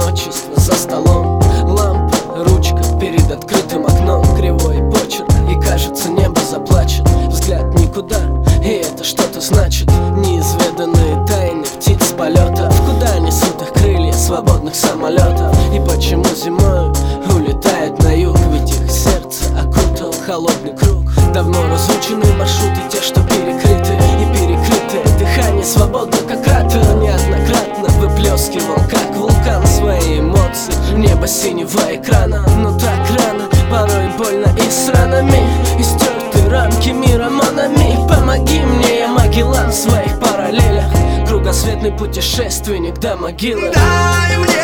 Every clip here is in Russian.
одиночество за столом. Лампа, ручка перед открытым окном, кривой почерк, и кажется, небо заплачет. Взгляд никуда, и это что-то значит. Неизведанные тайны птиц полетов, куда несут их крылья свободных самолетов. И почему зимой улетает на юг, ведь их сердце окутал холодный круг. Давно разучены маршруты, те, что перекрыты, и перекрытое дыхание свободно, как кратер. Неоднократно выплескивал, как вулкан, свои эмоции в небо синего экрана. Но так рано, порой больно и с ранами, и стерты рамки мира монами. Помоги мне, я Магеллан в своих параллелях, кругосветный путешественник до могилы. Дай мне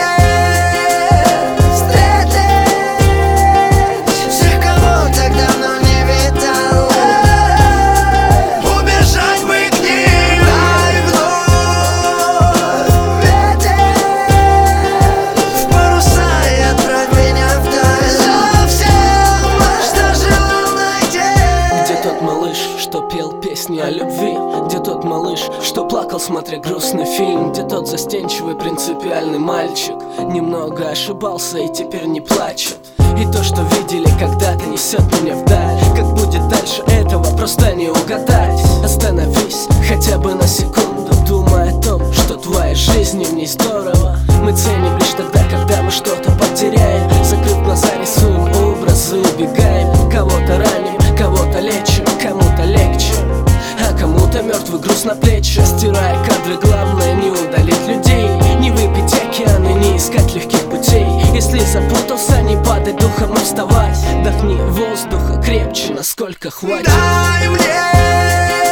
что пел песни о любви? Где тот малыш, что плакал, смотря грустный фильм? Где тот застенчивый принципиальный мальчик? Немного ошибался и теперь не плачет. И то, что видели когда-то, несет меня вдаль. Как будет дальше, этого просто не угадать. Остановись хотя бы на секунду, думай о том, что твоя жизнь в ней здорово. Мы ценим лишь тогда, когда мы что-то потеряем. Закрыв глаза, рисуем образы, убегаем. Кого-то раним, кого-то лечим, кому-то легче, а кому-то мертвый груз на плечи. Стирая кадры, главное не удалить людей, не выпить океаны, не искать легких путей. Если запутался, не падай духом, а вставай. Вдохни воздуха крепче, насколько хватит. Дай мне